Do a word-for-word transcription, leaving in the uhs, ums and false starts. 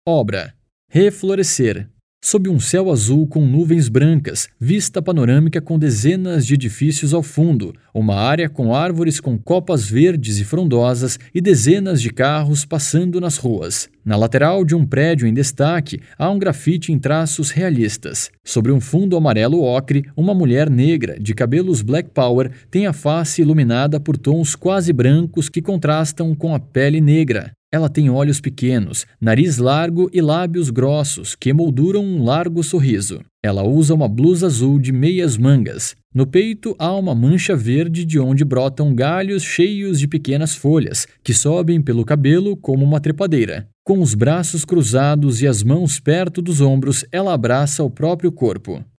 Obra: Reflorescer. Sob um céu azul com nuvens brancas, vista panorâmica com dezenas de edifícios ao fundo, uma área com árvores com copas verdes e frondosas e dezenas de carros passando nas ruas. Na lateral de um prédio em destaque, há um grafite em traços realistas. Sobre um fundo amarelo ocre, uma mulher negra, de cabelos Black Power, tem a face iluminada por tons quase brancos que contrastam com a pele negra. Ela tem olhos pequenos, nariz largo e lábios grossos que emolduram um largo sorriso. Ela usa uma blusa azul de meias mangas. No peito há uma mancha verde de onde brotam galhos cheios de pequenas folhas, que sobem pelo cabelo como uma trepadeira. Com os braços cruzados e as mãos perto dos ombros, ela abraça o próprio corpo.